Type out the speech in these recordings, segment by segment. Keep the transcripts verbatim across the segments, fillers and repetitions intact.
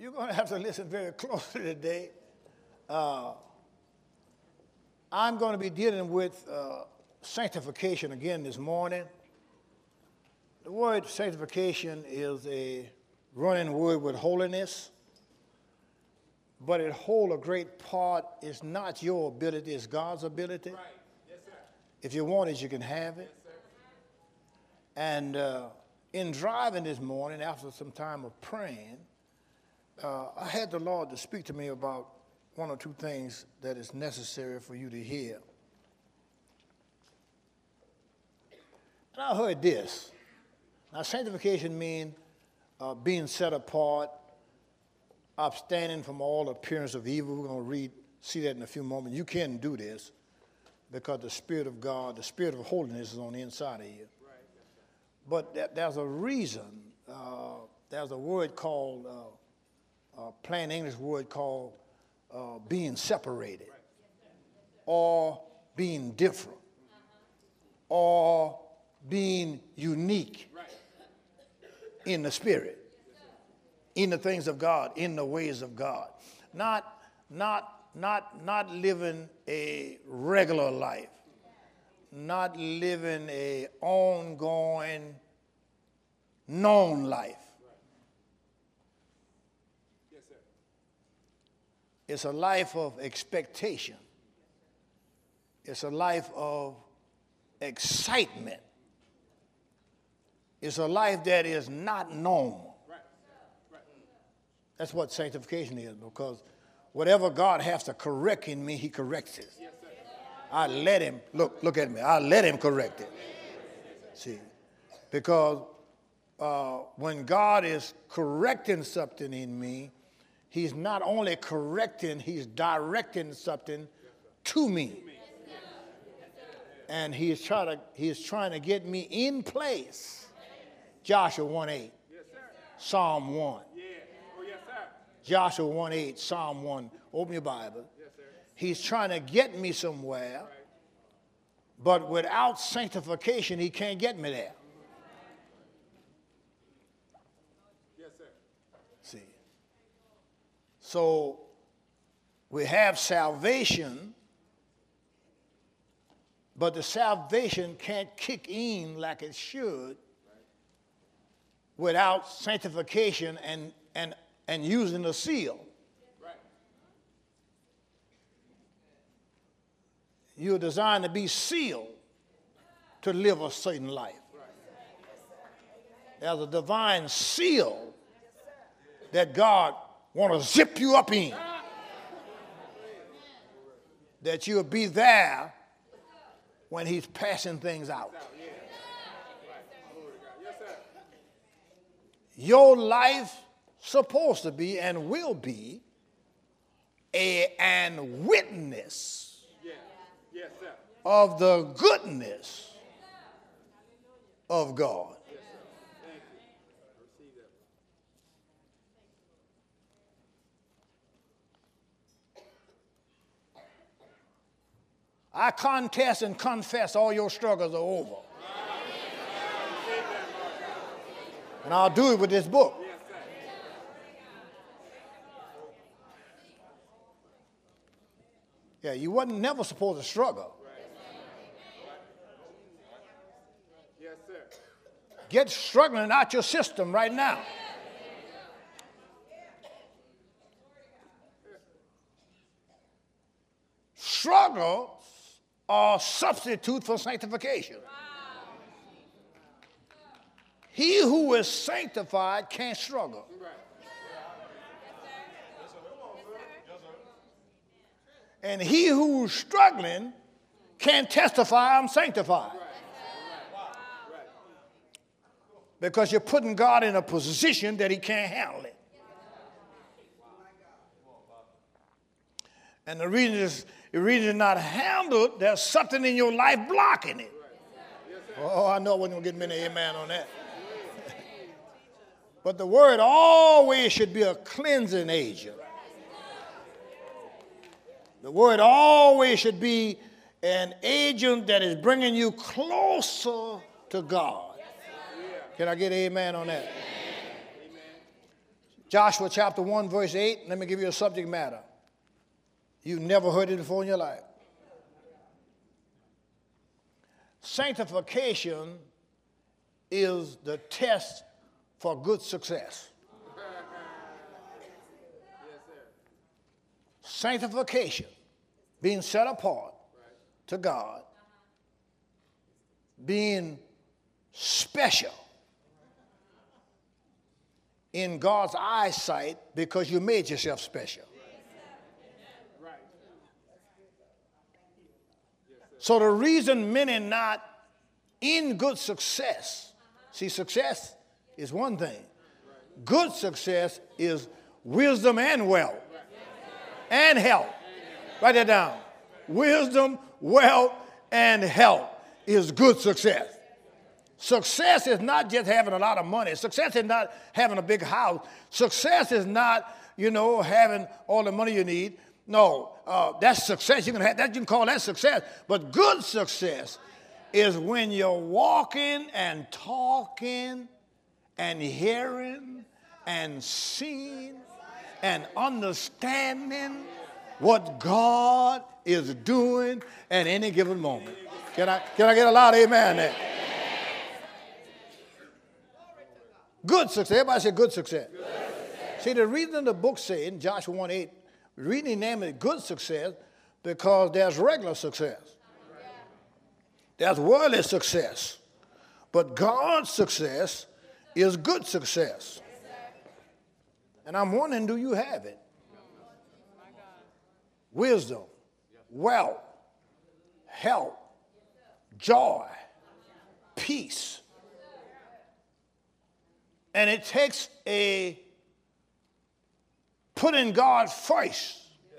You're going to have to listen very closely today. Uh, I'm going to be dealing with uh, sanctification again this morning. The word sanctification is a running word with holiness, but it holds a great part. It's not your ability, it's God's ability. Right. Yes, sir. If you want it, you can have it. Yes, sir. And uh, in driving this morning, after some time of praying, uh, I had the Lord to speak to me about one or two things that is necessary for you to hear. And I heard this. Now, sanctification means uh, being set apart, abstaining from all appearance of evil. We're going to read, see that in a few moments. You can do this because the Spirit of God, the Spirit of holiness is on the inside of you. Right. But th- there's a reason. Uh, there's a word called, uh, a plain English word called uh, being separated, Right. or being different, or being unique Right. in the Spirit, in the things of God, in the ways of God. Not, not, not, not living a regular life, not living a ongoing, known life. Yes, sir. It's a life of expectation. It's a life of excitement. It's a life that is not normal. Right. Right. That's what sanctification is, because whatever God has to correct in me, he corrects it. Yes, sir. I let him, look, look at me, I let him correct it. See, because uh, when God is correcting something in me, he's not only correcting, he's directing something to me. And he's trying to, he's trying to get me in place. Joshua one eight, Yes, sir. Psalm one. Yeah. Oh, yes, sir. Joshua one eight, Psalm one. Open your Bible. Yes, sir. He's trying to get me somewhere, Right. but without sanctification, he can't get me there. Yes, sir. See. So we have salvation, but the salvation can't kick in like it should without sanctification and, and, and using the seal. Right. You're designed to be sealed to live a certain life. There's a divine seal that God want to zip you up in, that you'll be there when he's passing things out. Yes, sir. Your life supposed to be and will be a, an witness Yeah. Yes, sir. of the goodness of God. Yes, sir. Thank you. I receive that. I contest and confess all your struggles are over. And I'll do it with this book. Yes, sir. Yeah, you wasn't never supposed to struggle. Yes, sir. Get struggling out your system right now. Struggles are substitute for sanctification. He who is sanctified can't struggle. Right. And he who's struggling can't testify I'm sanctified. Right. Because you're putting God in a position that he can't handle it. And the reason is the reason it's not handled, there's something in your life blocking it. Oh, I know I wasn't going to get many amen on that. But the word always should be a cleansing agent. The word always should be an agent that is bringing you closer to God. Can I get amen on that? Joshua chapter one, verse eight. Let me give you a subject matter. You've never heard it before in your life. Sanctification is the test for good success. Sanctification, being set apart to God, being special in God's eyesight because you made yourself special. So the reason many not in good success, see, success is one thing. Good success is wisdom and wealth and health. Write that down. Wisdom, wealth, and health is good success. Success is not just having a lot of money. Success is not having a big house. Success is not, you know, having all the money you need. No, uh, that's success. You can have that. You can call that success. But good success is when you're walking and talking and hearing and seeing and understanding what God is doing at any given moment. Can I, can I get a loud amen there? Good success. Everybody say good success. Good success. See, the reason the book said in Joshua one eight, the reason he named it good success because there's regular success. There's worldly success. But God's success is good success. And I'm wondering, do you have it? Wisdom, wealth, health, joy, peace. And it takes a putting God first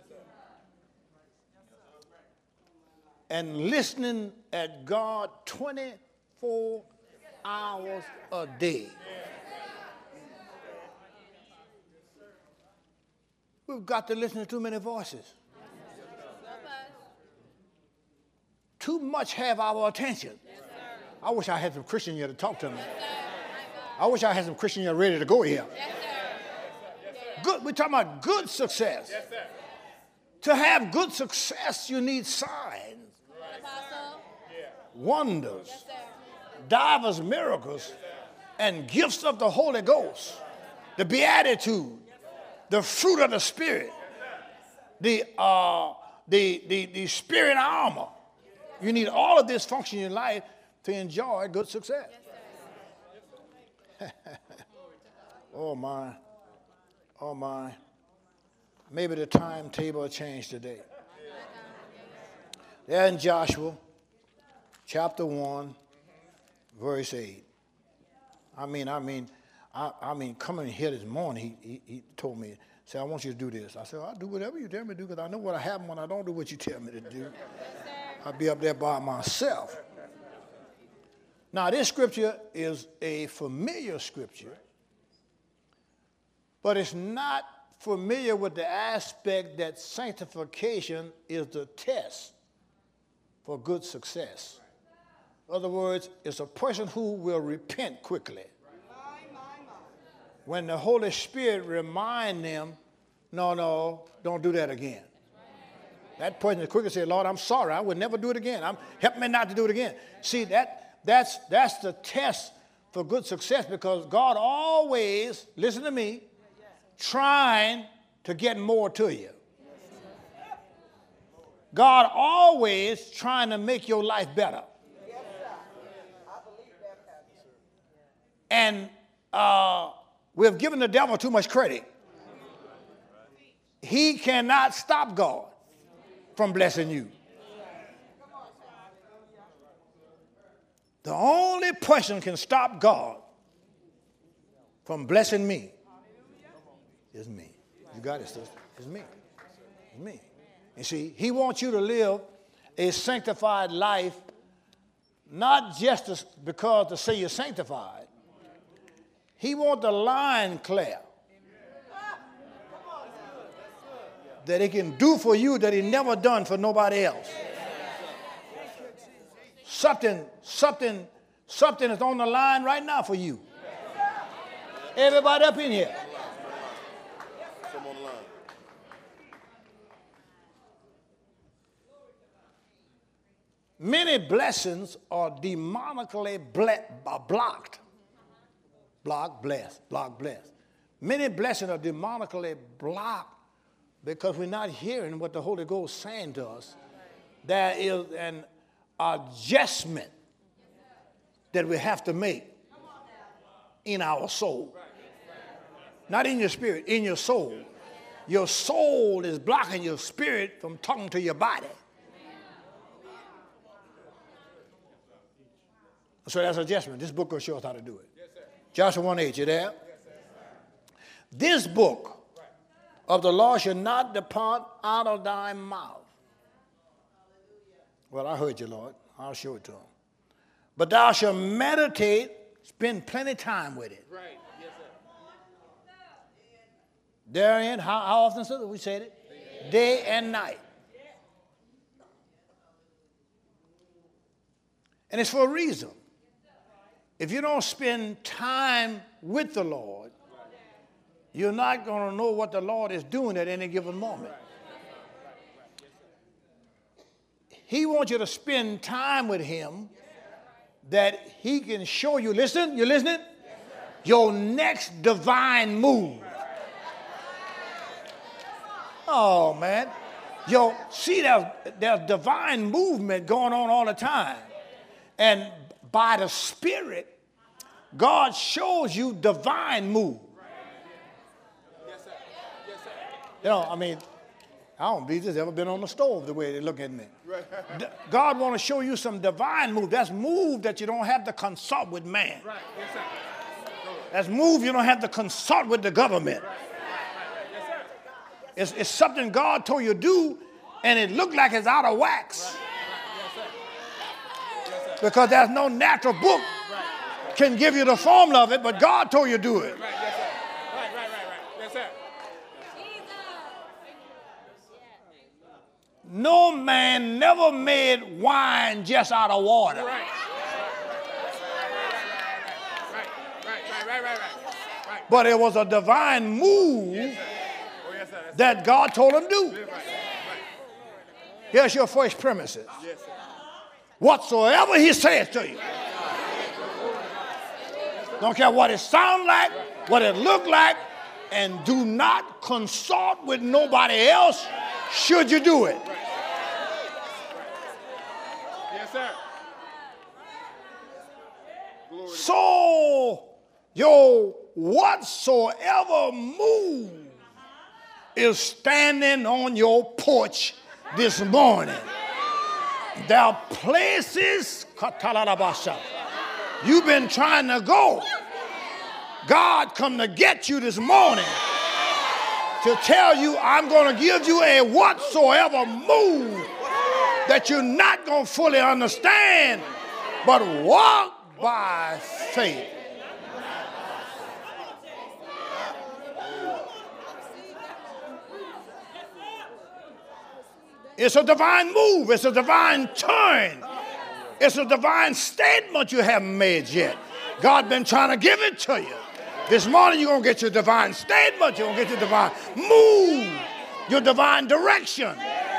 and listening at God twenty-four hours a day. We've got to listen to too many voices. Too much have our attention. I wish I had some Christian here to talk to me. I wish I had some Christian here ready to go here. Good, we're talking about good success. To have good success, you need signs, wonders, divers miracles, and gifts of the Holy Ghost, the beatitude, the fruit of the Spirit, the, uh, the, the, the spirit armor. You need all of this function in your life to enjoy good success. Oh, my. Oh, my. Maybe the timetable will change today. There in Joshua chapter one, verse eight. I mean, I mean, I, I mean, coming here this morning, he, he, he told me, say, I want you to do this. I said, I'll do whatever you tell me to do because I know what happens when I don't do what you tell me to do. I'll be up there by myself. Now, this scripture is a familiar scripture, but it's not familiar with the aspect that sanctification is the test for good success. In other words, it's a person who will repent quickly. When the Holy Spirit reminds them, no, no, don't do that again. That person is quickly say, Lord, I'm sorry. I would never do it again. I'm, help me not to do it again. See, that that's, that's the test for good success because God always, listen to me, trying to get more to you. God always trying to make your life better. And uh, we have given the devil too much credit. He cannot stop God from blessing you. The only person can stop God from blessing me is me. You got it, sister. It's me. It's me. You see, he wants you to live a sanctified life, not just to, because to say you're sanctified. He wants the line clear that he can do for you that he never done for nobody else. Something, something, something is on the line right now for you. Everybody up in here. I'm on the line. Many blessings are demonically ble- uh, blocked. Blocked, blessed, blocked, blessed. Many blessings are demonically blocked because we're not hearing what the Holy Ghost is saying to us. There is an adjustment that we have to make in our soul. Not in your spirit, in your soul. Your soul is blocking your spirit from talking to your body. So that's adjustment. This book will show us how to do it. Yes, Joshua one eight, you there? Yes, this book of the law shall not depart out of thy mouth. Well, I heard you, Lord. I'll show it to him. But thou shalt meditate, spend plenty of time with it. Right. Yes, sir. Therein, how, how often, sir, we said it? Day and night. And it's for a reason. If you don't spend time with the Lord, you're not going to know what the Lord is doing at any given moment. He wants you to spend time with him that he can show you, listen, you listening? Your next divine move. Oh, man. Yo, see, there's, there's divine movement going on all the time. And by the Spirit, God shows you divine move. Yes, sir. Yes, sir. You know, I mean, I don't believe this ever been on the stove the way they look at me. D- God want to show you some divine move. That's move that you don't have to consult with man. Right. Yes, sir. That's move you don't have to consult with the government. Right. Right. Yes, sir. It's, it's something God told you to do, and it looked like it's out of wax. Right. Yes, sir. Yes, sir. Because there's no natural book can give you the formula of it, but God told you to do it. Right. Yes, sir. Right. Right. Right. Right. Yes, sir. No man never made wine just out of water. Right. Right. Right. Right. Right. Right. Right. But it was a divine move Oh, yes, sir. That's that God told him to do. right. Right. Here's your first premises. Yes, sir. Whatsoever he says to you. Don't care what it sounds like, what it look like, and do not consult with nobody else should you do it. Yes, sir. Glory to So your whatsoever move is standing on your porch this morning. There are places, Katalalabasha, you've been trying to go. God come to get you this morning to tell you, I'm going to give you a whatsoever move that you're not going to fully understand, but walk by faith. It's a divine move. It's a divine turn. It's a divine statement you haven't made yet. God been trying to give it to you. This morning you're going to get your divine statement. You're going to get your divine move, your divine direction.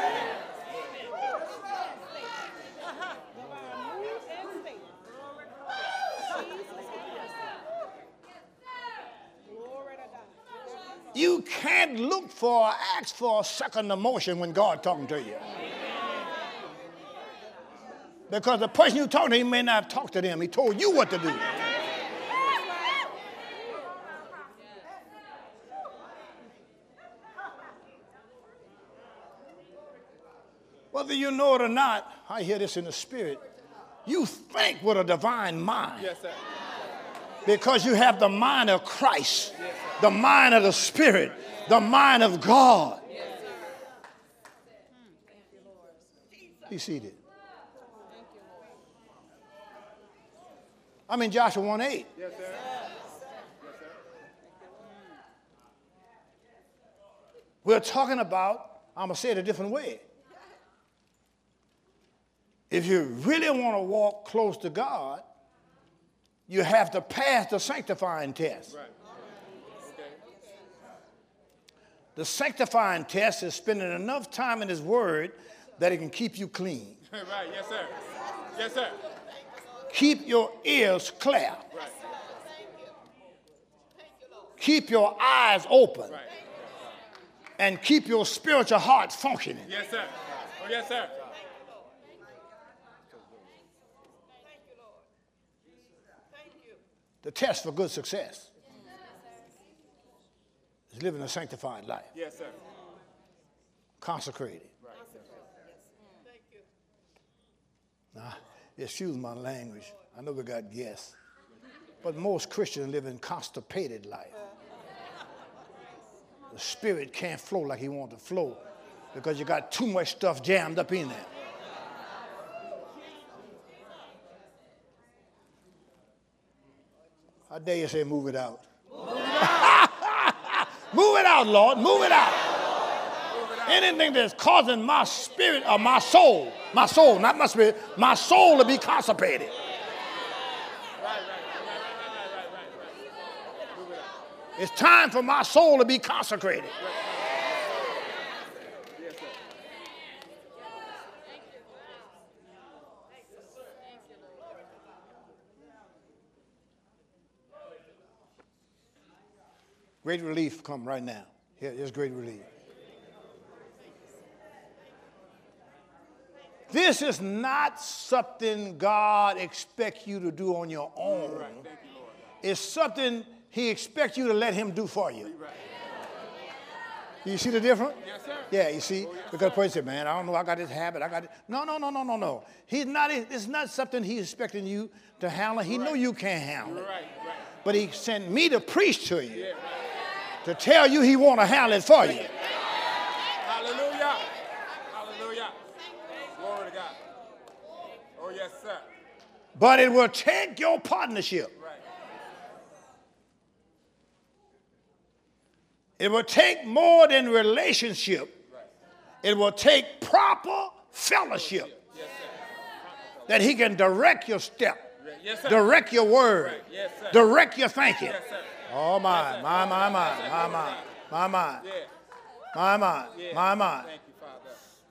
You can't look for or ask for a second emotion when God talking to you. Because the person you talking to, he may not have talked to them. He told you what to do. Whether you know it or not, I hear this in the spirit, you think with a divine mind. Yes, sir. Because you have the mind of Christ, the mind of the Spirit, the mind of God. Be seated. I'm in Joshua one eight. Yes, sir. We're talking about, I'm going to say it a different way. If you really want to walk close to God, you have to pass the sanctifying test. Right. Okay. The sanctifying test is spending enough time in his word that it can keep you clean. Right, yes, sir. Yes, sir. Keep your ears clear. Right. Keep your eyes open. Right. And keep your spiritual heart functioning. Yes, sir. Oh, yes, sir. The test for good success is living a sanctified life. Yes, sir. Consecrated. Right. Now, excuse my language. I know we got guests. But most Christians live in constipated life. The spirit can't flow like he wants to flow because you got too much stuff jammed up in there. I dare you say move it out. Move it out, Lord. Move it out. Anything that's causing my spirit or my soul, my soul, not my spirit, my soul to be constipated. It's time for my soul to be consecrated. Great relief come right now. Here, here's great relief. This is not something God expects you to do on your own. It's something he expects you to let him do for you. You see the difference? Yes, sir. Yeah, you see? Because the person said, man, I don't know, I got this habit, I got it. No, no, no, no, no, no. He's not, it's not something he's expecting you to handle. He know you can't handle it. Right, right. But he sent me to preach to you, Yeah, right. to tell you he want to handle it for you. Hallelujah. Hallelujah. Glory to God. Oh, yes, sir. But it will take your partnership. Right. It will take more than relationship. Right. It will take proper fellowship Yes, sir. that he can direct your step, Yes, sir. direct your word, Right. Yes, sir. direct your thinking. Yes, sir. Oh, my, my, my, my, my, my, my, my, Yeah. my, my, Yeah. my, my. Thank you, Father.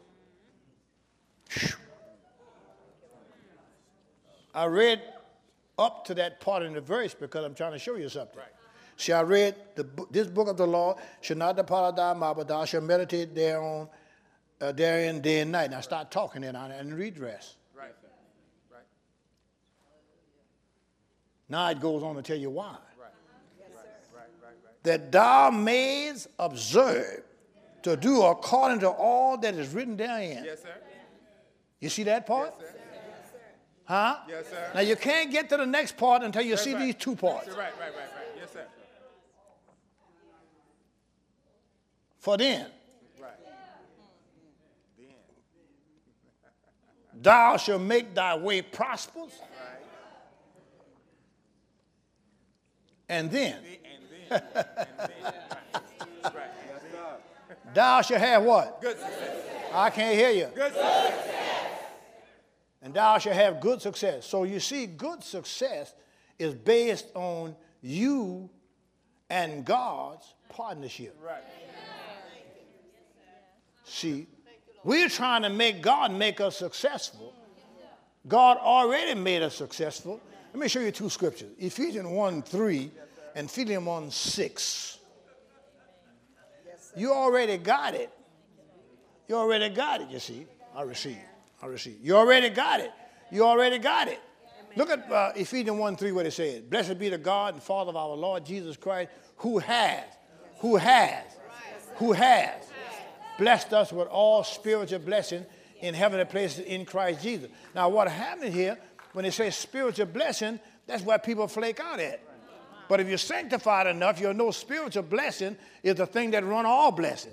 I read up to that part in the verse because I'm trying to show you something. Right. See, I read the, bo- this book of the law should not depart out of thy mouth, but thou shalt meditate thereon, uh, therein day and night. Now start talking then on it and read the rest. Right. Right. Now it goes on to tell you why. Right. Right. Right. Right. Right. That thou mayest observe to do according to all that is written therein. Yes, sir. You see that part? Yes, sir. Huh? Yes, sir. Now you can't get to the next part until you That's see right. these two parts. Right, right, right, right. Yes, sir. For then Right. thou shalt make thy way prosperous, Right. and then And then. And then. Right. Right. Yes, sir. thou shalt have what? Good success. I can't hear you. Good success. And thou shalt have good success. So you see, good success is based on you and God's partnership. Right. See, we're trying to make God make us successful. God already made us successful. Let me show you two scriptures. Ephesians one three and Philippians one six. You already got it. You already got it, you see. I receive. I receive. You already got it. You already got it. Look at uh, Ephesians one three, what it says. Blessed be the God and Father of our Lord Jesus Christ, who has, who has, who has blessed us with all spiritual blessing in heavenly places in Christ Jesus. Now, what happened here, when they say spiritual blessing, that's where people flake out at. But if you're sanctified enough, you'll know spiritual blessing is the thing that run all blessing.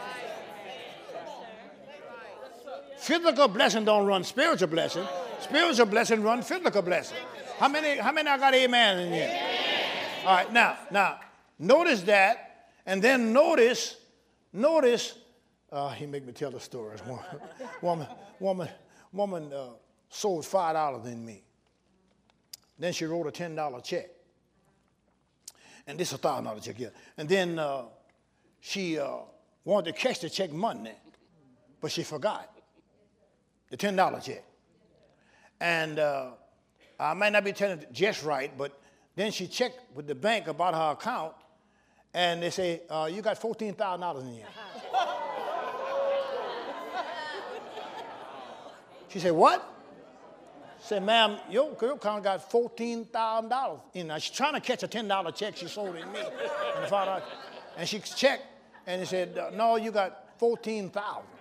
Physical blessing don't run spiritual blessing. Spiritual blessing run physical blessing. How many, how many I got amen in here? All right, now, now, notice that, and then notice, notice, uh, he make me tell the story. Woman, woman, woman, woman uh, sold five dollars in me. Then she wrote a ten dollar check. And this is a thousand dollar check here. And then uh, she uh, wanted to catch the check Monday, but she forgot the ten dollar check. And uh, I might not be telling it just right, but then she checked with the bank about her account, and they say, uh, you got fourteen thousand dollars in here. She said, what? She said, ma'am, your, your account got fourteen thousand dollars in there. She's trying to catch a ten dollar check she sold in me. And, the father, and she checked, and he said, no, you got fourteen thousand dollars.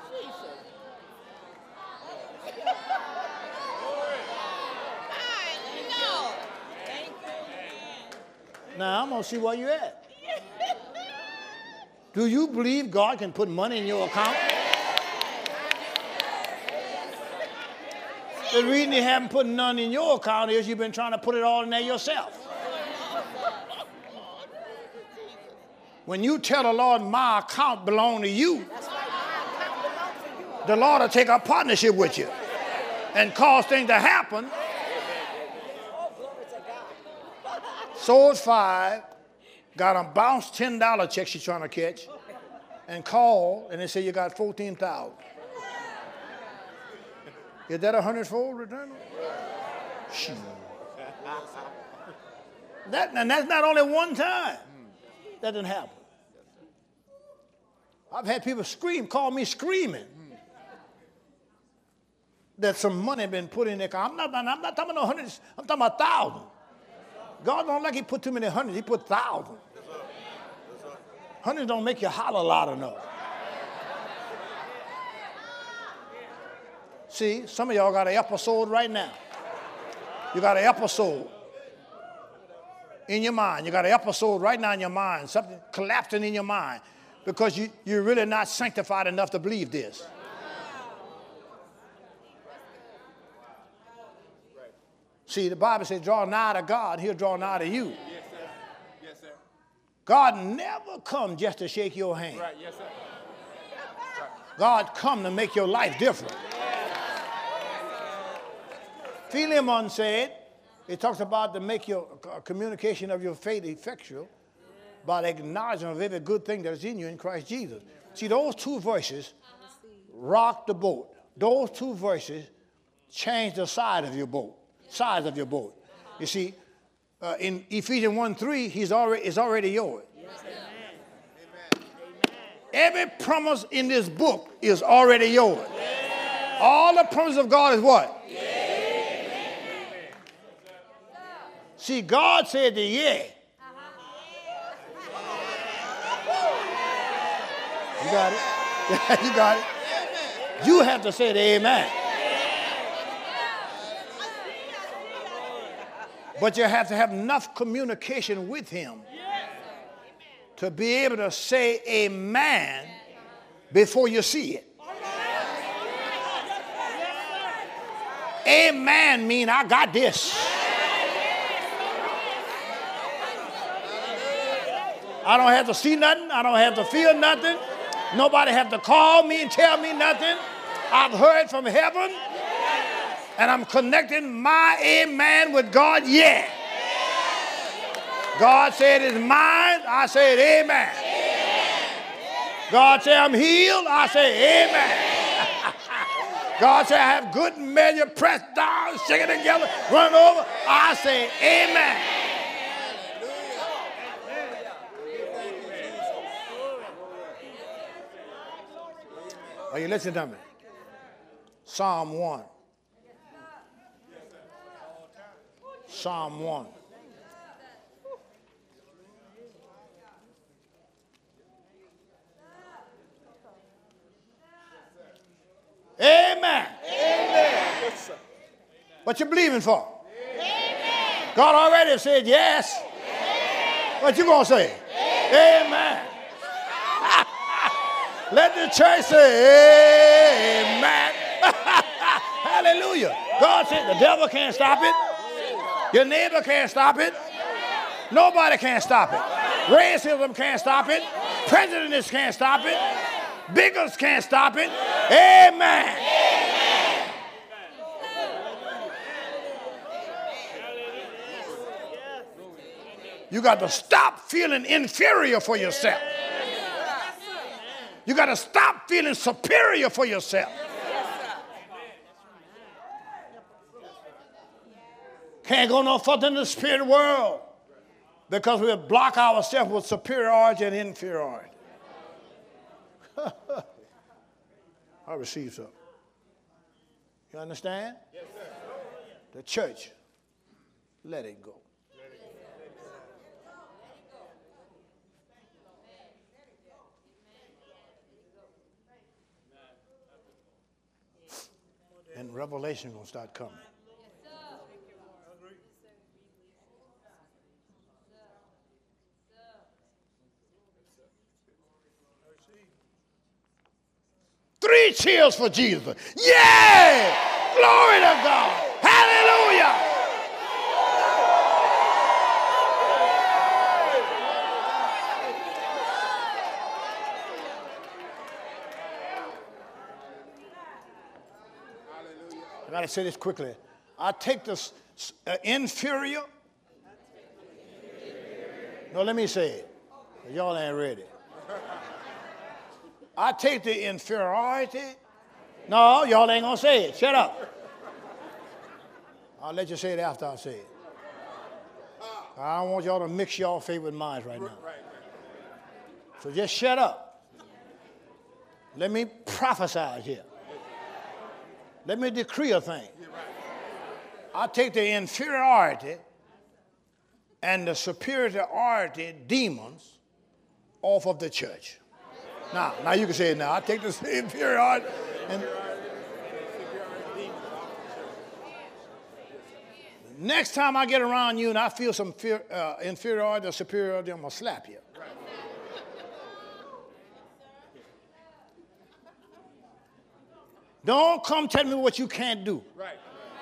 Now, I'm going to see where you're at. Do you believe God can put money in your account? The reason you haven't put none in your account is you've been trying to put it all in there yourself. When you tell the Lord, my account belongs to you, the Lord will take a partnership with you and cause things to happen. Sold five, got a bounced ten dollar check she's trying to catch, and called, and they say you got fourteen thousand dollars. Is that a hundredfold return? That, and that's not only one time. That didn't happen. I've had people scream, call me screaming that some money been put in their account. I'm not, I'm not talking about hundreds, I'm talking about thousands. God don't like he put too many hundreds, he put thousands. Hundreds don't make you holler loud enough. See, some of y'all got an episode right now. You got an episode in your mind. You got an episode right now in your mind, something collapsing in your mind because you, you're really not sanctified enough to believe this. See, the Bible says, draw nigh to God, he'll draw nigh to you. Yes, sir. Yes, sir. God never come just to shake your hand. Right, yes, sir. God come to make your life different. Philemon said, it talks about to make your uh, communication of your faith effectual by the acknowledgement of every good thing that is in you in Christ Jesus. See, those two verses rock the boat. Those two verses change the side of your boat. Size of your boat. You see, uh, in Ephesians one three, he's already, it's already yours. Amen. Every promise in this book is already yours. Yeah. All the promises of God is what? Yeah. See, God said the yeah. You got it? You got it? You have to say the amen. But you have to have enough communication with him to be able to say amen before you see it. Amen mean I got this. I don't have to see nothing. I don't have to feel nothing. Nobody have to call me and tell me nothing. I've heard from heaven. And I'm connecting my amen with God, yeah. God said it's mine, I said amen. God said I'm healed, I say amen. God said I have good measure, pressed down, shaken together, run over, I say amen. Are you listening to me? Psalm one. Psalm one. Amen. Amen. What you believing for? Amen. God already said yes. Amen. What you gonna say? Amen. Amen. Let the church say amen. Hallelujah. God said the devil can't stop it. Your neighbor can't stop it. Nobody can stop it. Racism can't stop it. Prejudice can't stop it. Bigots can't stop it. Amen. Amen. You got to stop feeling inferior for yourself. You got to stop feeling superior for yourself. Can't go no further in the spirit world because we block ourselves with superiority and inferiority. I receive something. You understand? Yes, sir. The church, let it go. And revelation gonna start coming. Three cheers for Jesus. Yeah! Glory to God. Hallelujah. I got to say this quickly. I take this uh, inferior. No, let me say it. Y'all ain't ready. I take the inferiority. No, y'all ain't going to say it. Shut up. I'll let you say it after I say it. I don't want y'all to mix y'all favorite minds right now. So just shut up. Let me prophesy here. Let me decree a thing. I take the inferiority and the superiority demons off of the church. Now, now you can say it now. I take the inferiority and next time I get around you and I feel some fear, uh, inferiority or superiority, I'm going to slap you. Don't come tell me what you can't do. Right.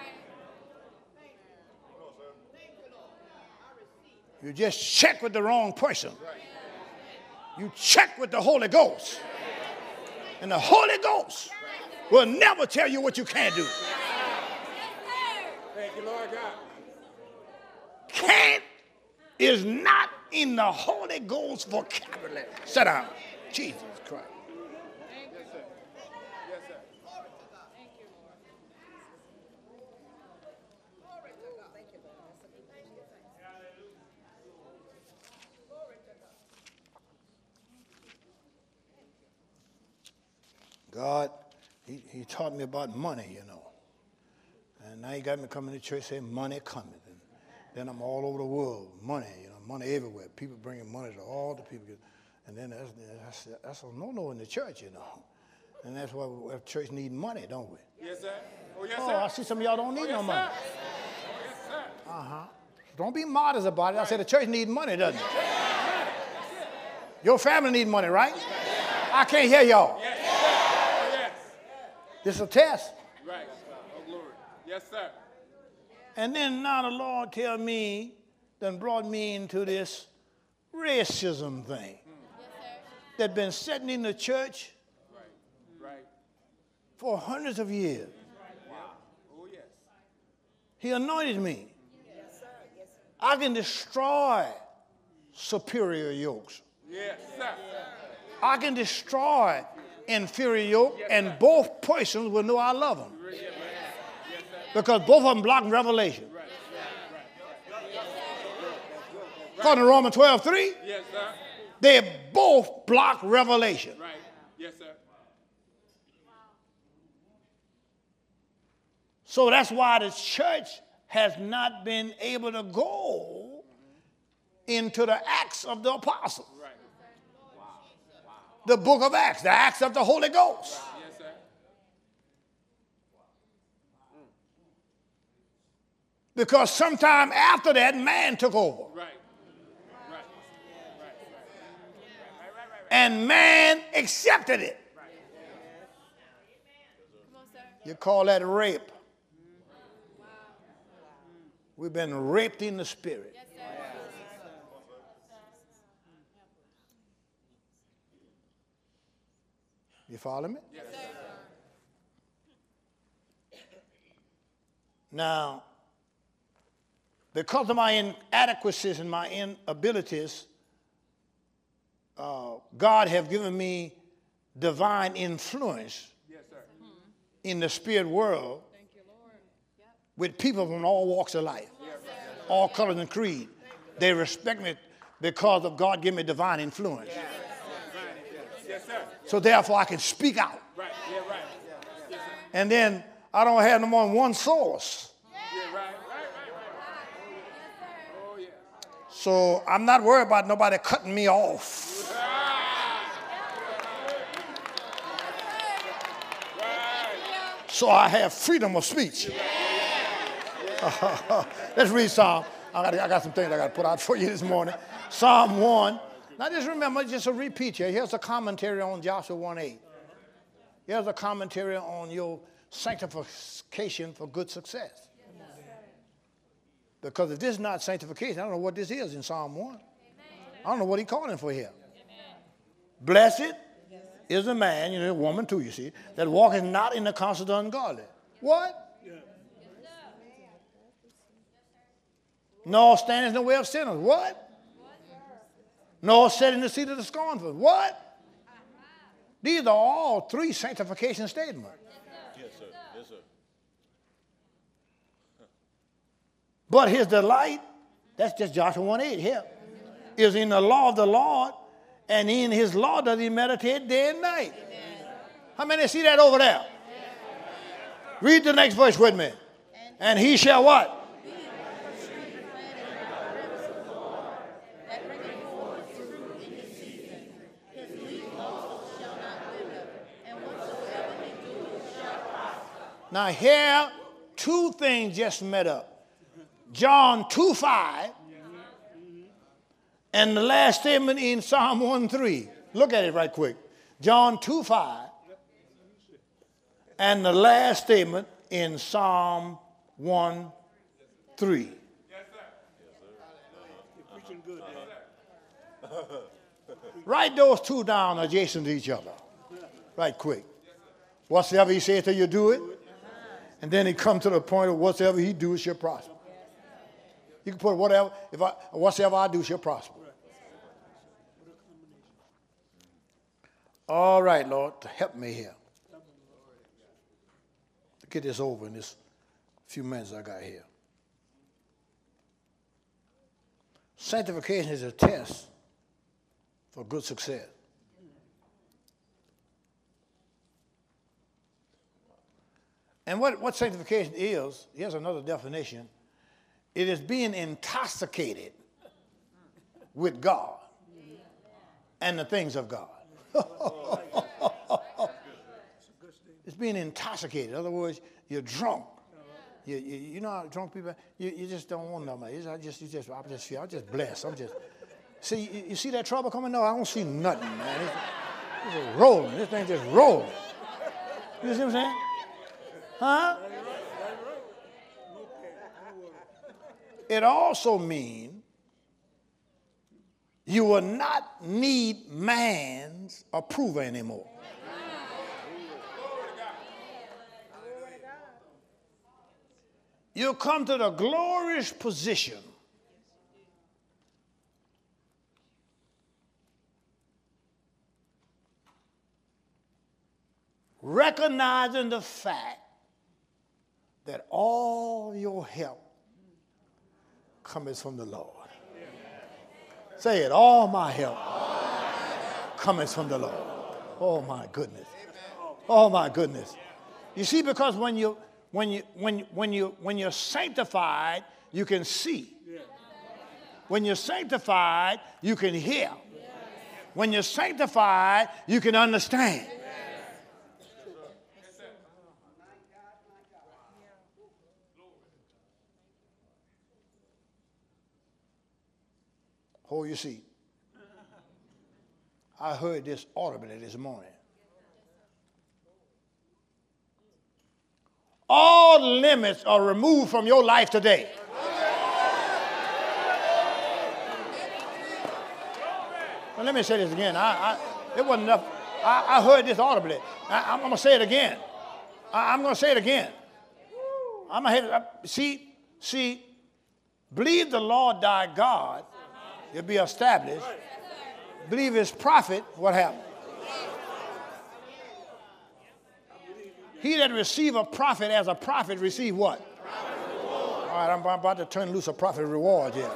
You just check with the wrong person. You check with the Holy Ghost. And the Holy Ghost will never tell you what you can't do. Thank you, Lord God. Can't is not in the Holy Ghost vocabulary. Sit down. Jesus Christ. Yes, sir. Yes, sir. God, he, he taught me about money, you know. And now he got me coming to church saying money coming. And then I'm all over the world, money, you know, money everywhere. People bringing money to all the people. And then that's, that's, that's a no-no in the church, you know. And that's why we, the church need money, don't we? Yes, sir. Oh, yes, oh, sir. I see some of y'all don't need oh, yes, no money. Sir. Oh, yes, sir. Uh-huh. Don't be modest about it. I said the church need money, doesn't it? Your family need money, right? I can't hear y'all. Yes, sir. Oh, yes. This is a test. Right. Oh, glory. Yes, sir. And then now the Lord tell me, done brought me into this racism thing that been sitting in the church right. Right. for hundreds of years. Wow. Oh, yes. He anointed me. Yes, sir. Yes, sir. I can destroy superior yokes. Yes, sir. I can destroy inferior yoke, yes, and both persons will know I love them. Yes, yes, because both of them block revelation. Right. According to Romans twelve three, yes, sir. They both block revelation. Right. Yes, sir. So that's why the church has not been able to go into the Acts of the Apostles. Right. Wow. Wow. The book of Acts, the Acts of the Holy Ghost. Yes, sir. Because sometime after that, man took over. Right. And man accepted it. You call that rape. We've been raped in the spirit. You follow me? Yes, sir. Now, because of my inadequacies and my inabilities, Uh, God have given me divine influence Yes, sir. in the spirit world with people from all walks of life, all colors and creed. They respect me because of God giving me divine influence. Yes, sir. So therefore I can speak out. Right. Yeah, right. Yes, sir. And then I don't have no more than one source. Yeah, right. Right, right, right. Oh, yeah. So I'm not worried about nobody cutting me off. So I have freedom of speech. Let's read Psalm. I got, I got some things I got to put out for you this morning. Psalm one. Now just remember, just a repeat here. Here's a commentary on Joshua one eight. Here's a commentary on your sanctification for good success. Because if this is not sanctification, I don't know what this is in Psalm one. I don't know what he's calling for here. Blessed is a man, you know, a woman too, you see, that walketh not in the counsel of the ungodly. What? Nor standeth in the way of sinners. What? Nor sit in the seat of the scornful. What? These are all three sanctification statements. Yes, sir. Yes, sir. But his delight, that's just Joshua one eight here, is in the law of the Lord, and in his law does he meditate day and night. How many see that over there? Read the next verse with me. And he shall what? Now here, two things just met up. John two five and the last statement in Psalm one three. Look at it right quick. John two five and the last statement in Psalm one three. Write those two down adjacent to each other. Right quick. Whatsoever he saith to you, do it. And then he come to the point of whatsoever he do, shall prosper. You can put whatever, if I, whatsoever I do, shall prosper. All right, Lord, help me here. To get this over in this few minutes I got here. Sanctification is a test for good success. And what, what sanctification is, here's another definition. It is being intoxicated with God and the things of God. It's being intoxicated. In other words, you're drunk. You, you, you know how drunk people, you, you just don't want nothing. I just, you just, I just feel, I'm just blessed. I'm just, see, you, you see that trouble coming? No, I don't see nothing, man. It's, it's just rolling. This thing just rolling. You see what I'm saying? Huh? It also means you will not need man's approval anymore. You'll come to the glorious position recognizing the fact that all your help comes from the Lord. Say it, all my help comes from the Lord. Oh my goodness. Oh my goodness. You see, because when you when you when when you when you're sanctified, you can see. When you're sanctified, you can hear. When you're sanctified, you can understand. Hold your seat. I heard this audibly this morning. All limits are removed from your life today. Well, let me say this again. I, I, it wasn't enough. I, I heard this audibly. I, I'm going to say it again. I, I'm going to say it again. I'm going to see, see, believe the Lord thy God, you'll be established. Believe his prophet, what happened? He that receive a prophet as a prophet receive what? All right, I'm about to turn loose a prophet reward here.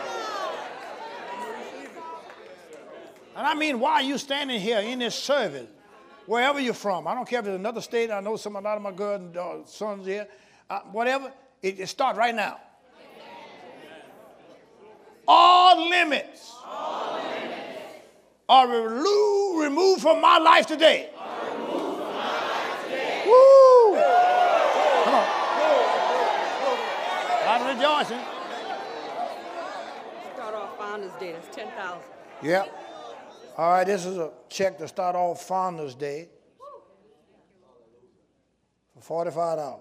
And I mean, why are you standing here in this service, wherever you're from? I don't care if it's another state. I know some, a lot of my girls and uh, sons here. Uh, whatever, it, it starts right now. All limits, All limits. are relu- removed from my life today. Removed from my life today. Woo! Come on. I'm rejoicing. Start off Founders Day. That's ten thousand. Yep. All right, this is a check to start off Founders Day for forty-five dollars.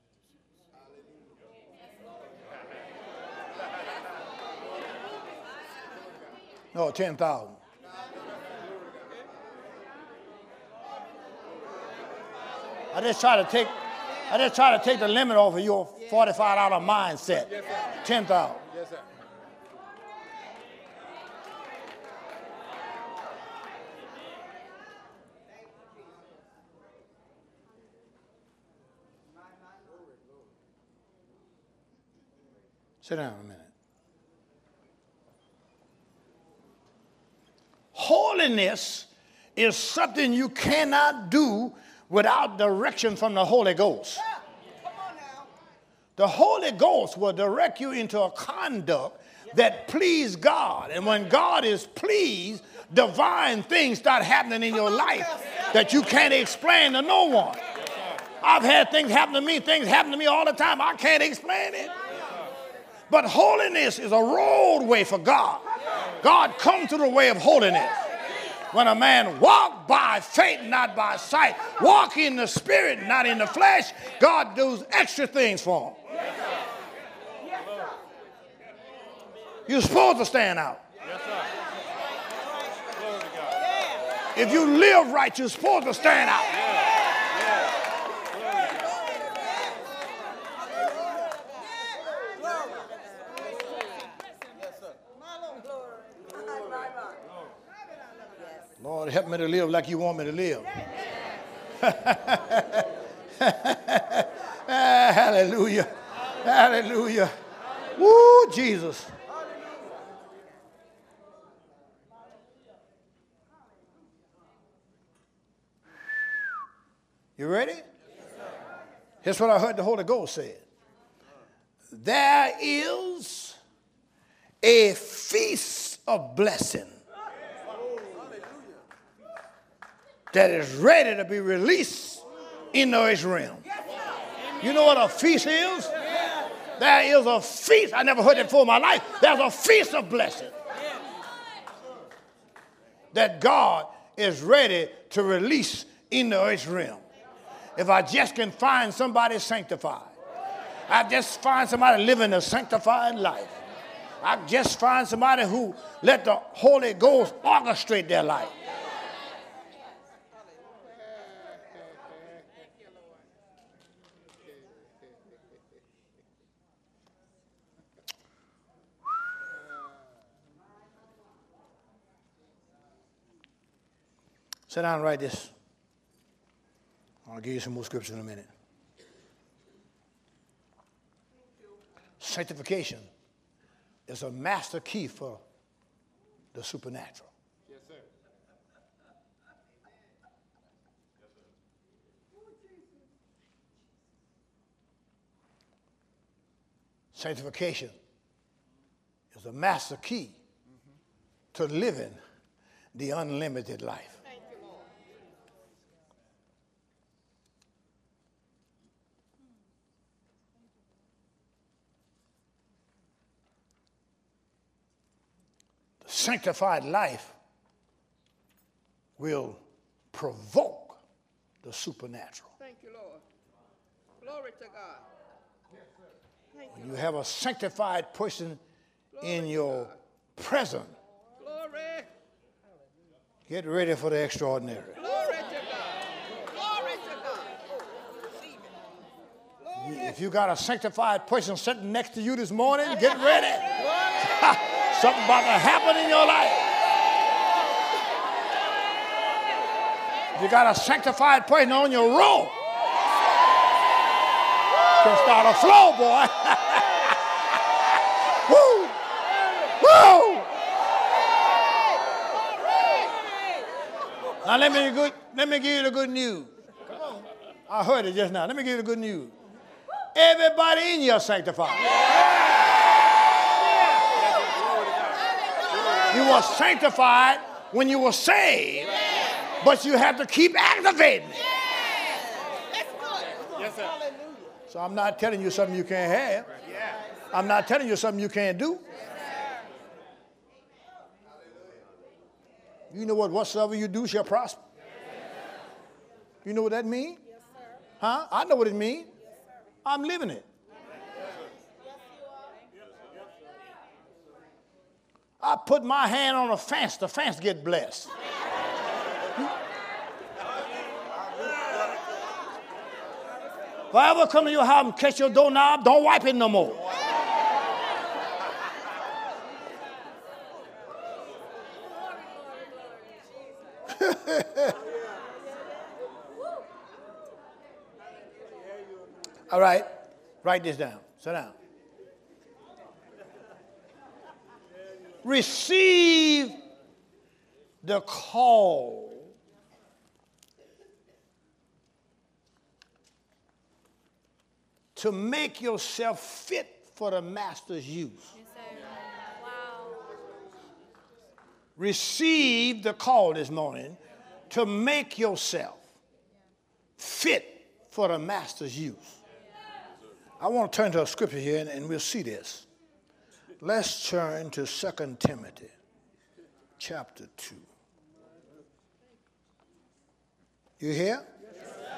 No, ten thousand. I just try to take, I just try to take the limit off of your forty-five dollar mindset. Yes, sir. ten thousand. Yes, sir. Sit down a minute. Holiness is something you cannot do without direction from the Holy Ghost. The Holy Ghost will direct you into a conduct that please God. And when God is pleased, divine things start happening in your life that you can't explain to no one. I've had things happen to me, things happen to me all the time. I can't explain it. But holiness is a roadway for God. God comes to the way of holiness. When a man walk by faith, not by sight, walk in the spirit, not in the flesh, God does extra things for him. You're supposed to stand out. Yes, sir. Glory to God. If you live right, you're supposed to stand out. Lord, help me to live like you want me to live. Ah, hallelujah. Hallelujah. Woo, Jesus. You ready? Yes, here's what I heard the Holy Ghost say. There is a feast of blessing that is ready to be released in the earth realm. You know what a feast is? There is a feast. I never heard it before in my life. There's a feast of blessing that God is ready to release in the earth realm. If I just can find somebody sanctified, I just find somebody living a sanctified life. I just find somebody who let the Holy Ghost orchestrate their life. Sit down and write this. I'll give you some more scripture in a minute. Sanctification is a master key for the supernatural. Yes, sir. Sanctification is a master key to living the unlimited life. Sanctified life will provoke the supernatural. Thank you, Lord. Glory to God. Thank When you have a sanctified person in your presence, Glory. get ready for the extraordinary. Glory to God. Glory to God. If you got a sanctified person sitting next to you this morning, get ready. Something about to happen in your life. If you got a sanctified person on your row, can start a flow, boy. Woo! Woo! Now let me good, let me give you the good news. Come on. I heard it just now. Let me give you the good news. Everybody in here sanctified. You were sanctified when you were saved, but you have to keep activating it. Yes, sir. So I'm not telling you something you can't have. I'm not telling you something you can't do. You know what? Whatsoever you do shall prosper. You know what that means? Huh? I know what it means. I'm living it. I put my hand on a fence, the fence get blessed. If I ever come to your house and catch your doorknob, don't wipe it no more. All right, write this down. Sit down. Receive the call to make yourself fit for the master's use. Yes, sir. Wow. Receive the call this morning to make yourself fit for the master's use. I want to turn to a scripture here and, and we'll see this. Let's turn to Second Timothy chapter two. You here? Yes, sir.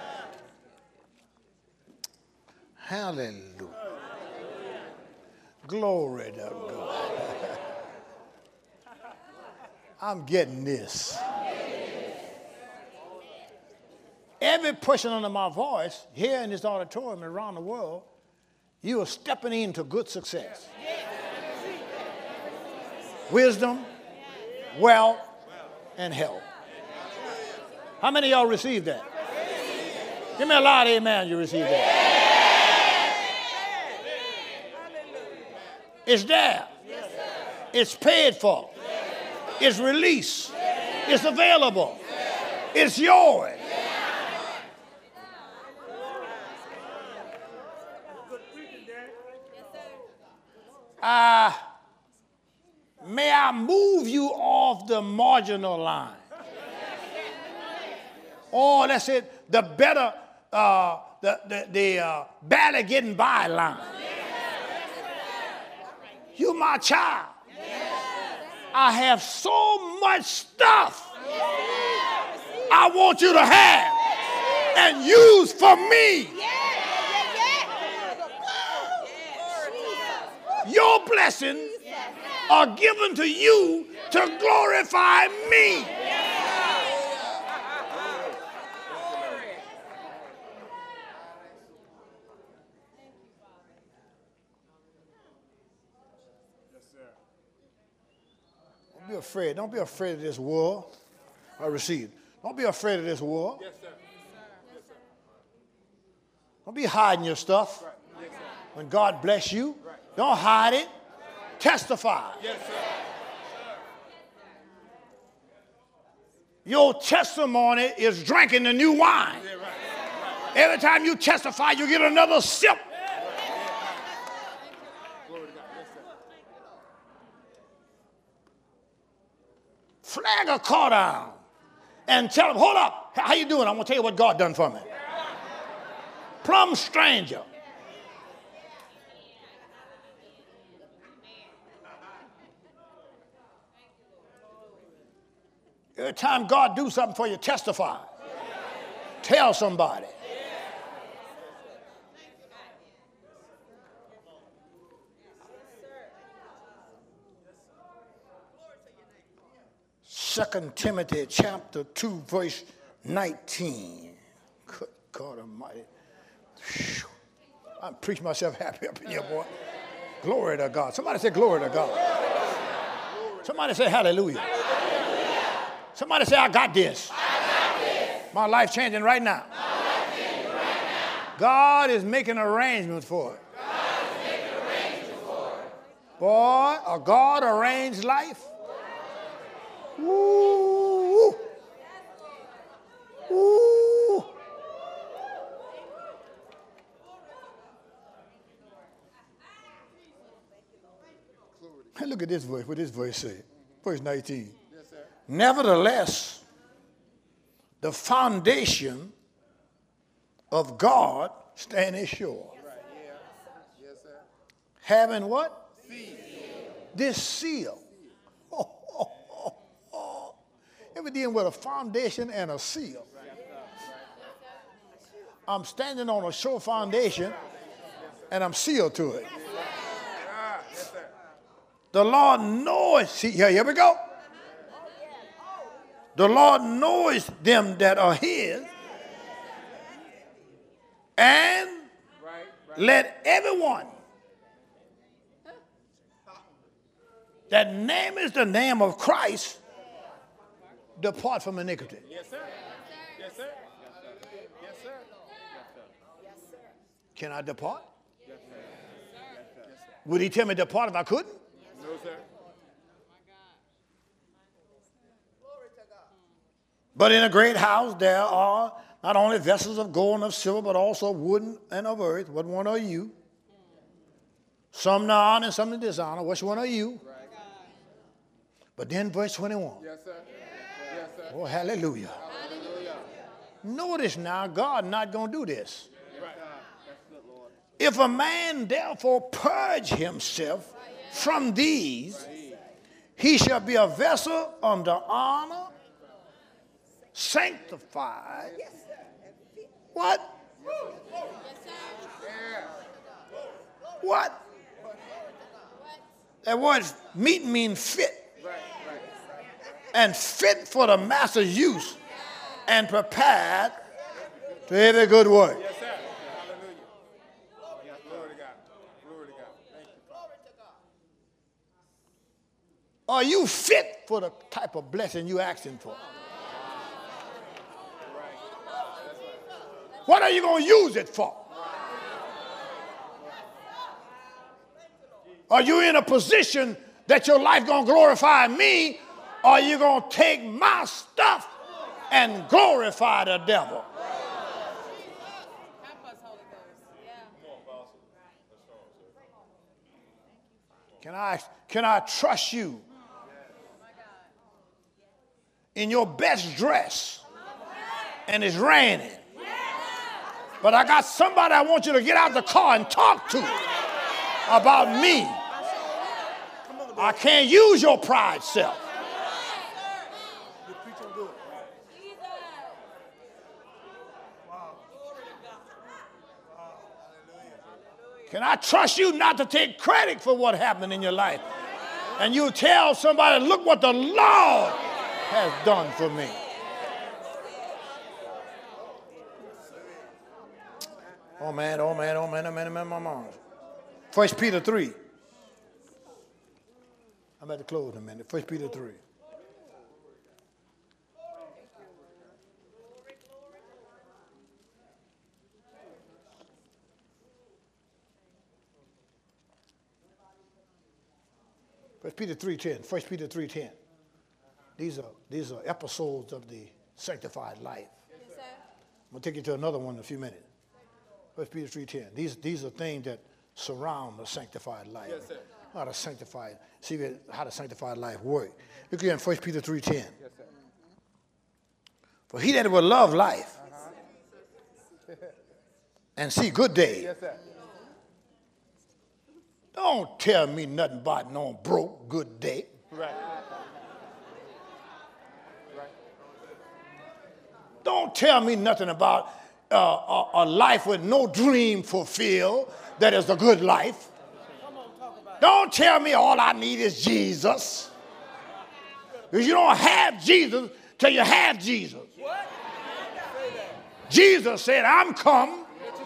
Hallelujah. Hallelujah. Glory to God. I'm getting this. Every person under my voice here in this auditorium and around the world, you are stepping into good success. Wisdom, wealth, and health. How many of y'all received that? Give me a loud amen, you received that. It's there. It's paid for. It's released. It's available. It's yours. Uh, may I move you off the marginal line? Or let's say the better, uh, the, the, the uh, barely getting by line. You my child. I have so much stuff I want you to have and use for me. Your blessings are given to you to glorify me. Don't be afraid. Don't be afraid of this world. I received. Don't be afraid of this world. Yes, sir. Don't be hiding your stuff. When God bless you, don't hide it. Testify. Yes, sir. Your testimony is drinking the new wine. Every time you testify, you get another sip. Flag a car down and tell them, hold up, how you doing? I'm going to tell you what God done for me. Plumb stranger. Every time God do something for you, testify. Tell somebody. Second Timothy chapter two, verse nineteen. Good God Almighty. Whew. I'm preaching myself happy up in here, boy. Glory to God. Somebody say glory to God. Somebody say hallelujah. Somebody say, I got this. I got this. My life changing right now. My life changing right now. God is making arrangements for it. God is making arrangements for it. Boy, a God arranged life. Woo. Woo. Look at this verse. What this verse say? Verse nineteen. Yes, sir. Nevertheless, the foundation of God standeth sure. Right, yeah. Yes, sir. Having what? Seal. This seal. Oh, oh, oh, oh. Ever dealing with a foundation and a seal? I'm standing on a sure foundation and I'm sealed to it. Ah, yes, sir. The Lord knows. See, here, here we go. The Lord knows them that are his. And Right, right. let everyone that name is the name of Christ depart from iniquity. Yes, sir. Yes, sir. Yes, sir. Can I depart? Would he tell me to depart if I couldn't? No, sir. But in a great house there are not only vessels of gold and of silver, but also wooden and of earth. What one are you? Some to honor and some to dishonor. Which one are you? But then verse twenty-one. Yes, sir. Yes, sir. Oh, hallelujah. Hallelujah. Notice now, God not going to do this. Right. That's good, Lord. If a man therefore purge himself from these, he shall be a vessel unto honor, sanctified. What? What? That word meet means fit. Right, right. And fit for the master's use and prepared to every good work. Yes, sir. Hallelujah. Glory to God. Glory to God. Thank you. Are you fit for the type of blessing you asking for? What are you going to use it for? Are you in a position that your life going to glorify me, or are you going to take my stuff and glorify the devil? Can I, can I trust you in your best dress and it's raining? But I got somebody I want you to get out the car and talk to about me. I can't use your pride self. Can I trust you not to take credit for what happened in your life? And you tell somebody, look what the Lord has done for me. Oh man, oh man, oh man, oh man, oh man, oh man. First Peter three. I'm at the close in a minute. First Peter three. First Peter three ten. First Peter three ten. These are these are episodes of the sanctified life. Yes, sir. I'm gonna take you to another one in a few minutes. First Peter three ten. These these are things that surround the sanctified life. Yes, sir. How to sanctify, see how the sanctified life work. Look here in First Peter three ten. Yes, sir. For he that will love life and see good days. Yes, sir. Don't tell me nothing about no broke good day. Right. Don't tell me nothing about uh, a, a life with no dream fulfilled that is a good life. Don't tell me all I need is Jesus. Because you don't have Jesus till you have Jesus. Jesus said, I'm come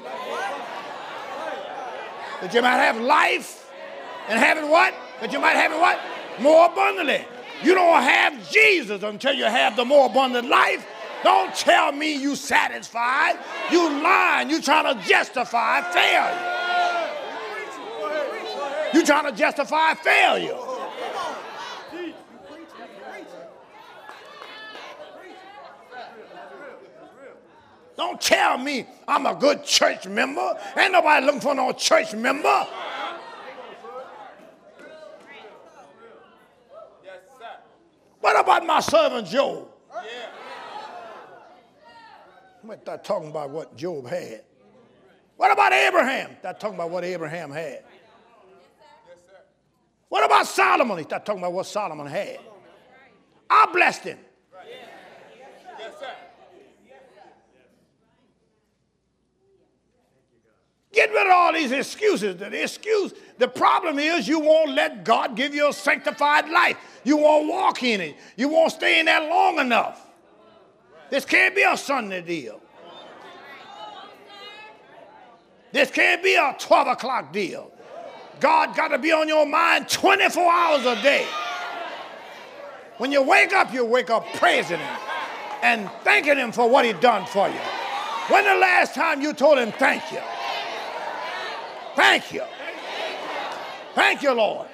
that you might have life and have it what? That you might have it what? More abundantly. You don't have Jesus until you have the more abundant life Don't tell me you satisfied. You lying. You trying to justify failure. You trying to justify failure. Don't tell me I'm a good church member. Ain't nobody looking for no church member. What about my servant Job? I'm going to start talking about what Job had. What about Abraham? Start talking about what Abraham had. What about Solomon? He started talking about what Solomon had. I blessed him. Get rid of all these excuses. The excuse, the problem is you won't let God give you a sanctified life. You won't walk in it. You won't stay in there long enough. This can't be a Sunday deal. This can't be a twelve o'clock deal. God got to be on your mind twenty-four hours a day. When you wake up, you wake up praising him and thanking him for what he done for you. When the last time you told him thank you? Thank you. Thank you, Lord.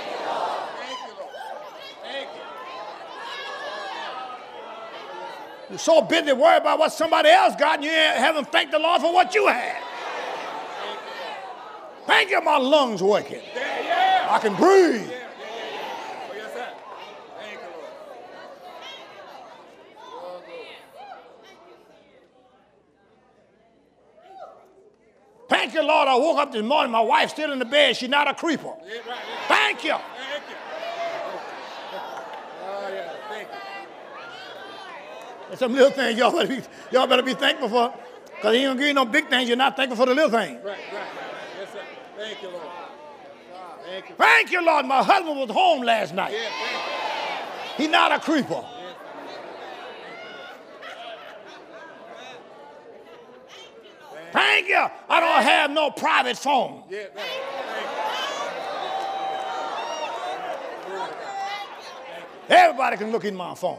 You're so busy worried about what somebody else got, and you haven't thanked the Lord for what you had. Thank you, my lungs working. I can breathe. Thank you, Lord. I woke up this morning, my wife's still in the bed. She's not a creeper. Thank you. Thank you. Oh, yeah, thank you. There's some little things y'all better be, y'all better be thankful for. Because he ain't going to give you no big things. You're not thankful for the little things. Right, right, right. Yes, sir. Thank you, Lord. Thank you. Thank you, Lord. My husband was home last night. Yeah, thank you. He's not a creeper. Thank you. I don't have no private phone. Yeah, right. Thank you. Everybody can look in my phone.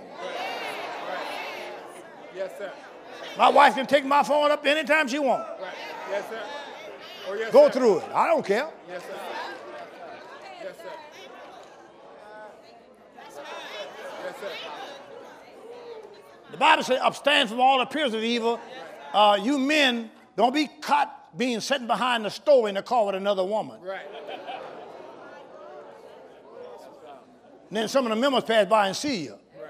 Yes, sir. My wife can take my phone up anytime she wants. Right. Yes, sir. Oh, yes, Go sir. through it. I don't care. Yes, sir. Yes, sir. Yes, sir. The Bible says, abstain from all appearance of evil. Uh, you men, don't be caught being sitting behind the stove in the car with another woman. Right. And then some of the members pass by and see you. Right.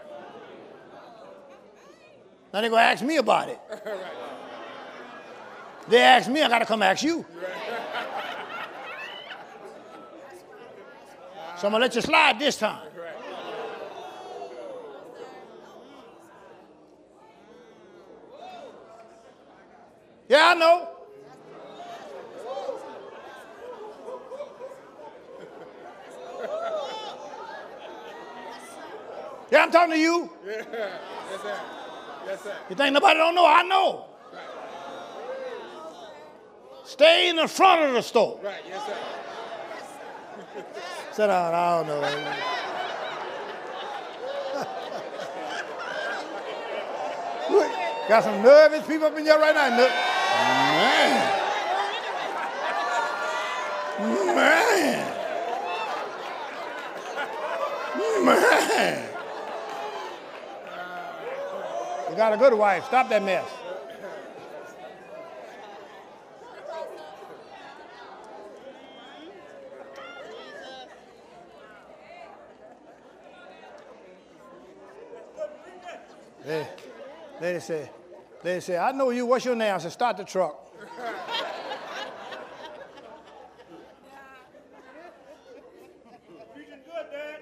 Now they're going to ask me about it. Right. They ask me, I got to come ask you. So I'm going to let you slide this time. Right. Yeah, I know. Yeah, I'm talking to you. Yeah. Yes, sir. Yes, sir. You think nobody don't know? I know. Right. Stay in the front of the store. Right. Yes, sir. Sit down. I don't know. Look, got some nervous people up in here right now. Man. Man. Man. You got a good wife. Stop that mess. Lady, lady said, lady said, I know you. What's your name? I said, start the truck. Preaching good, Dad.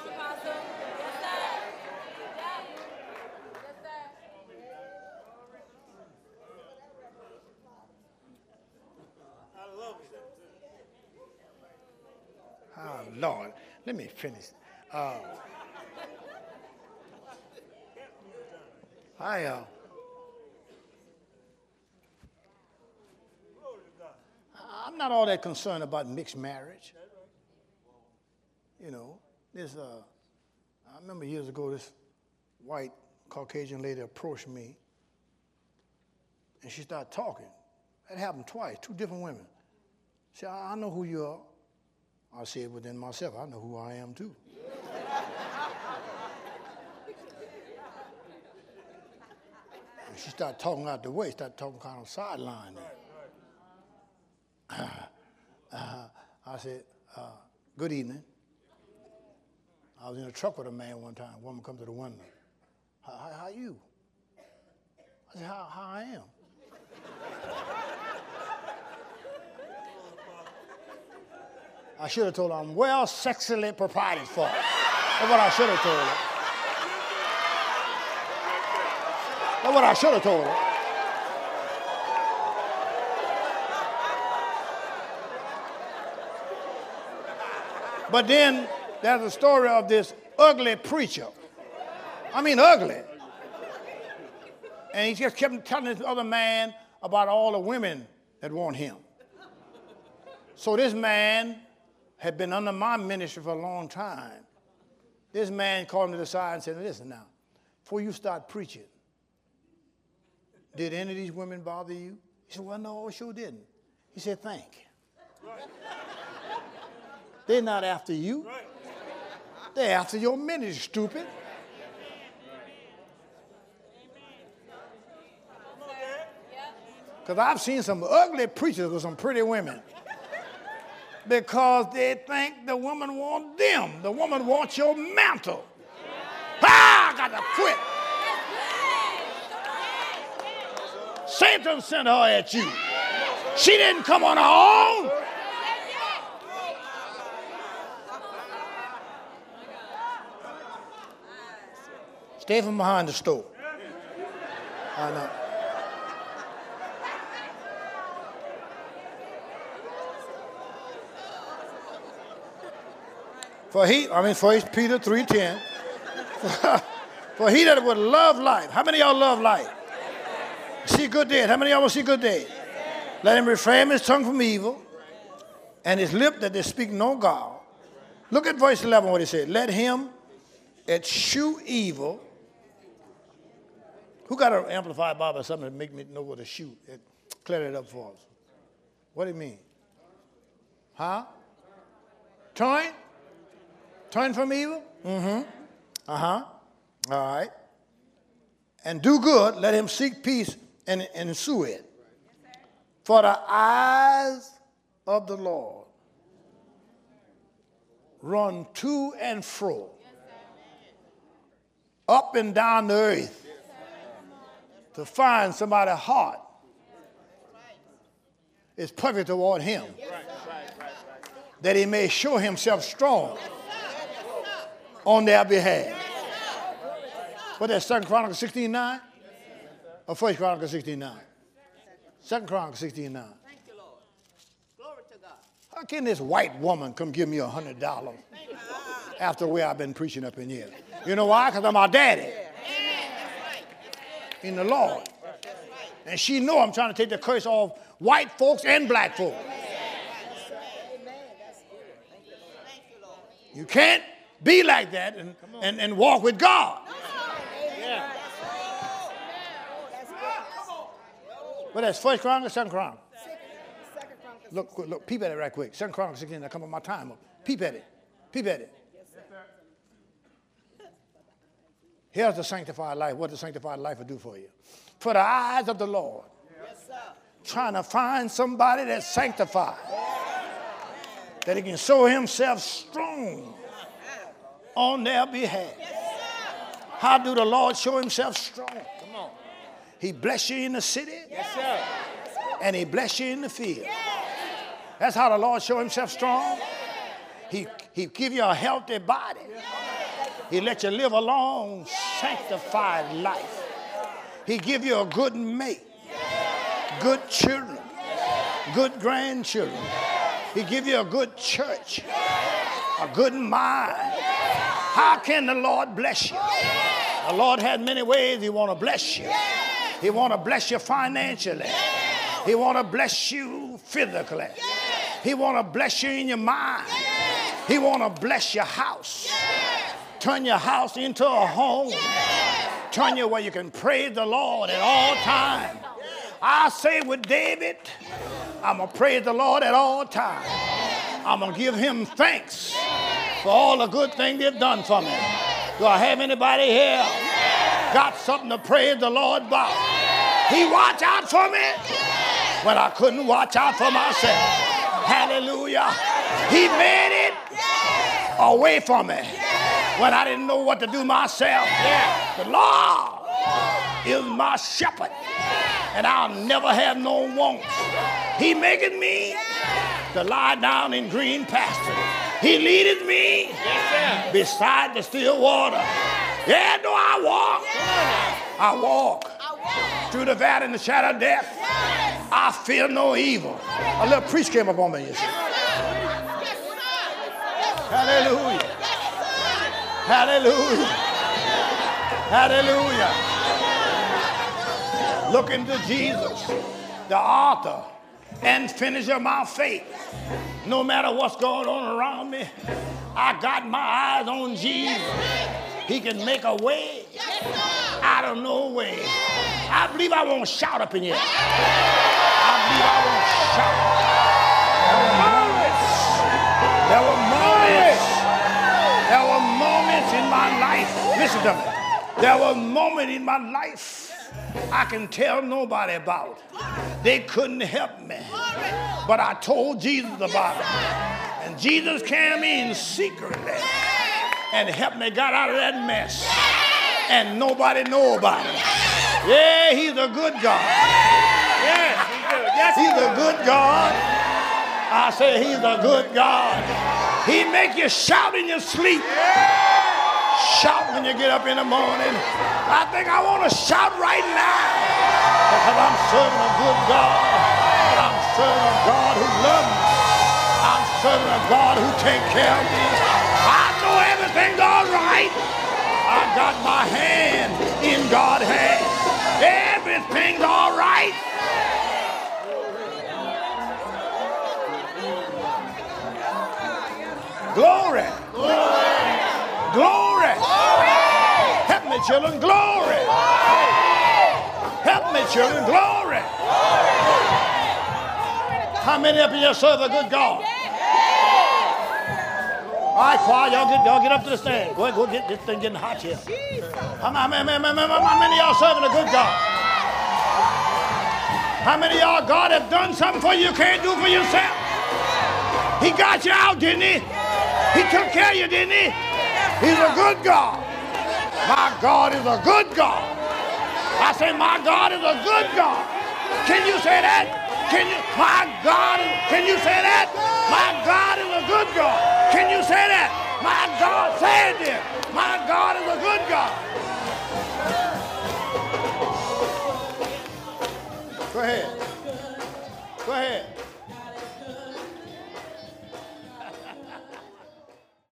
I love it. Oh, Lord. Let me finish. Uh, I, uh, I'm not all that concerned about mixed marriage. You know, there's, uh, I remember years ago this white Caucasian lady approached me, and she started talking. That happened twice, two different women. She said, I, I know who you are. I said within myself, I know who I am too. And she started talking out the way, started talking kind of sideline. Uh, uh, I said, uh, good evening. I was in a truck with a man one time. A woman come to the window. How, how, how you? I said, how, how I am? I should have told her I'm well sexually provided for. That's what I should have told her. That's what I should have told her. But then there's a story of this ugly preacher. I mean ugly. And he just kept telling this other man about all the women that want him. So this man had been under my ministry for a long time. This man called him to the side and said, listen now, before you start preaching, did any of these women bother you? He said, well, no, I sure didn't. He said, thank you. Right. They're not after you. Right. They're after your ministry, stupid. Because I've seen some ugly preachers with some pretty women. Because they think the woman wants them. The woman wants your mantle. Ah, I got to quit. Satan sent her at you. She didn't come on her own. Stay from behind the store. I know. For he, I mean, First Peter three ten. For he that would love life. How many of y'all love life? See good days. How many of y'all want to see good days? Let him refrain his tongue from evil and his lip that they speak no guile. Look at verse eleven, what he said. Let him eschew evil. Who got an amplified Bible or something to make me know what to shoot? It cleared it up for us. What do you mean? Huh? Turn? Turn from evil? Mm-hmm. Uh-huh. All right. And do good. Let him seek peace and, and ensue it. For the eyes of the Lord run to and fro, up and down the earth, to find somebody's heart is perfect toward him, that he may show himself strong on their behalf. What that, Second Chronicles sixteen nine? Or First Chronicles sixteen nine? Second Chronicles sixteen nine. Thank you, Lord. Glory to God. How can this white woman come give me a hundred dollars after the way I've been preaching up in here? You know why? Because I'm our daddy in the Lord. And she know I'm trying to take the curse off white folks and black folks. You can't be like that and, and, and walk with God. Yeah. But that's First Chronicles, Second Chronicles. Look, look, peep at it right quick. Second Chronicles sixteen, I come on my time up. Peep at it. Peep at it. Here's the sanctified life. What the sanctified life will do for you. For the eyes of the Lord. Yes, sir. Trying to find somebody that's sanctified. That he can show himself strong on their behalf. How do the Lord show himself strong? Come on. He bless you in the city. Yes, sir. And he bless you in the field. That's how the Lord show himself strong. He, he give you a healthy body. He let you live a long, sanctified life. He give you a good mate, good children, good grandchildren. He give you a good church, a good mind. How can the Lord bless you? The Lord has many ways he want to bless you. He want to bless you financially. He want to bless you physically. He want to bless you in your mind. He want to bless your house. Turn your house into a home. Turn you where you can praise the Lord at all times. I say with David, I'm going to praise the Lord at all times. I'm going to give him thanks for all the good things they've done for me. Do I have anybody here got something to praise the Lord about? He watched out for me when I couldn't watch out for myself. Hallelujah. He made it away from me when I didn't know what to do myself. The Lord is my shepherd, and I'll never have no wants. He maketh me to lie down in green pastures. He leadeth me beside the still water. Yeah, do I walk? I walk through the valley in the shadow of death. I fear no evil. A little priest came up on me. You see. Hallelujah. Hallelujah. Hallelujah. Look into Jesus, the author and finisher of my faith. No matter what's going on around me, I got my eyes on Jesus. He can make a way out of no way. I believe I won't shout up in here. I believe I won't shout. There were moments. There were moments. There were moments in my life. Listen to me. There were moments in my life I can tell nobody about. They couldn't help me. But I told Jesus about it. And Jesus came in secretly and helped me get out of that mess. And nobody know about it. Yeah, he's a good God. Yeah, he's good. Yes, he's a good God. I say he's a good God. He make you shout in your sleep. Shout when you get up in the morning. I think I want to shout right now because I'm serving a good God. I'm serving a God who loves me. I'm serving a God who takes care of me. I know everything's all right. I got my hand in God's hand. Everything's all right. Glory. Glory. Glory. Help me, children. Glory. Help me, children. Glory. How many up in here serve a good God? All right, choir, y'all get, y'all get up to the stand. Go ahead, go get this thing getting hot here. How many, how many, how many of y'all serving a good God? How many of y'all, God have done something for you you can't do for yourself? He got you out, didn't he? He took care of you, didn't he? He's a good God. My God is a good God. I say, my God is a good God. Can you say that? Can you? My God, can you say that? My God is a good God. Can you say that? My God, say it there. My God is a good God. Go ahead. Go ahead.